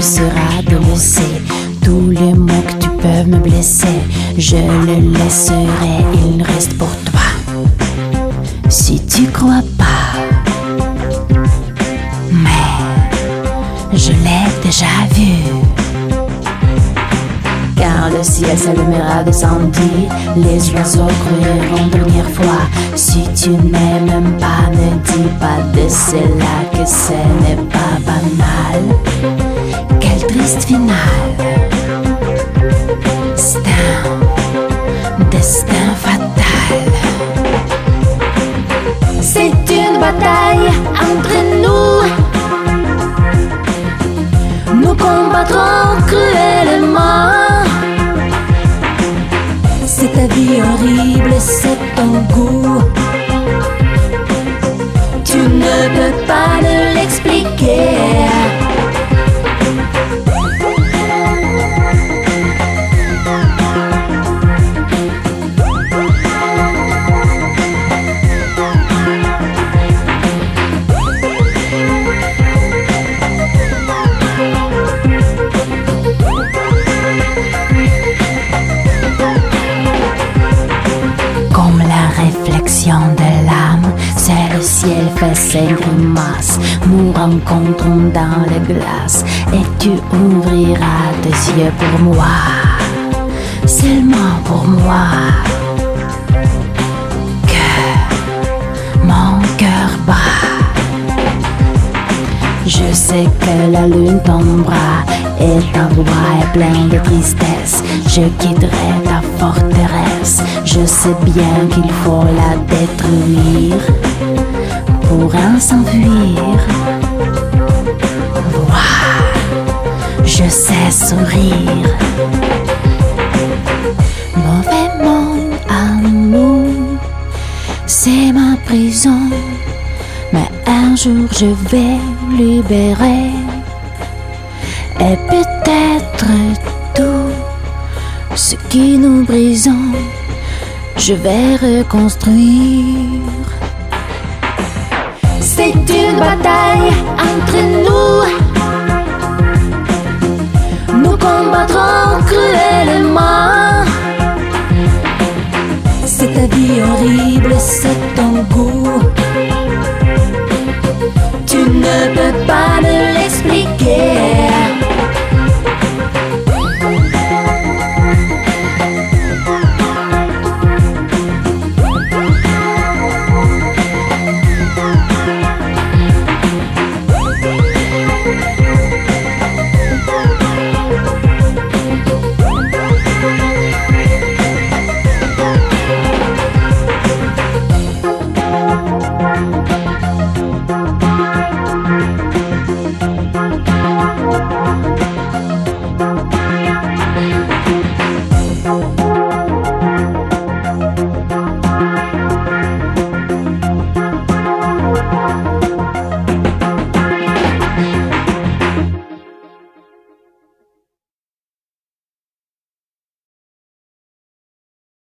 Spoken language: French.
seras de laisser tous les mots que tu peux me blesser. Je le laisserai, il reste pour toi. Si tu crois pas, mais je l'ai déjà vu. Car le ciel s'allumera d'incendie, les oiseaux crieront dernière fois. Si tu n'aimes pas, ne dis pas de cela que ce n'est pas banal. Quelle triste finale, c'est un destin fatal. C'est une bataille entre nous. Nous combattrons cruellement. C'est ta vie horrible, c'est ton goût. Tu ne peux pas me l'expliquer. De l'âme, c'est le ciel fait ses grimaces. Nous rencontrons dans les glaces et tu ouvriras tes yeux pour moi, seulement pour moi. Que mon cœur bat. Je sais que la lune tombera et ta voix est pleine de tristesse. Je quitterai ta forteresse. Je sais bien qu'il faut la détruire pour en s'enfuir. Wow, je sais sourire. Mauvais monde, amour, c'est ma prison. Mais un jour je vais libérer. Et peut-être tout ce qui nous brisons, je vais reconstruire. C'est une bataille entre nous. Nous combattrons cruellement. C'est ta vie horrible, c'est ton goût. Tu ne peux pas me l'expliquer.